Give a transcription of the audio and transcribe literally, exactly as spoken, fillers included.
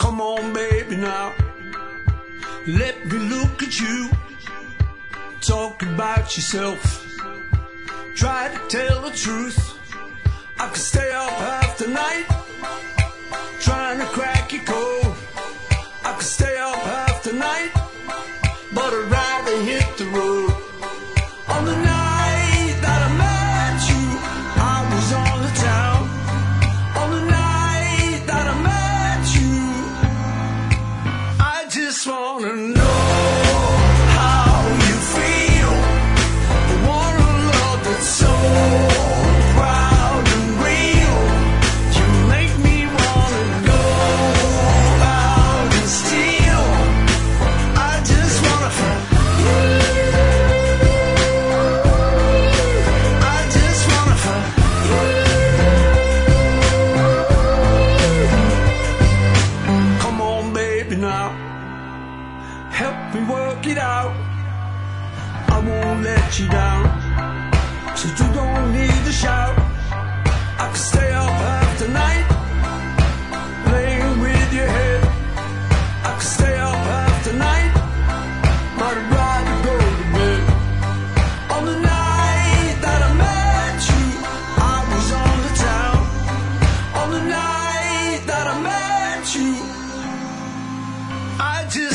Come on, baby, now. Let me look at you. Talk about yourself. Try to tell the truth. I could stay up half the night trying to crack your code. I could stay up half the night, but I'd rather hit the road. On the night that I met you, I was on the town. On the night that I met you, I just wanna know how you feel. I want a love that's so proud and real. You make me wanna go out and steal. I just wanna feel you. I just wanna feel you. Come on, baby, now. Help me work it out. I won't let you down, so you don't need to shout. I could stay up half the night playing with your head. I could stay up half the night, but I'd rather go to bed. On the night that I met you, I was on the town. On the night that I met you, I just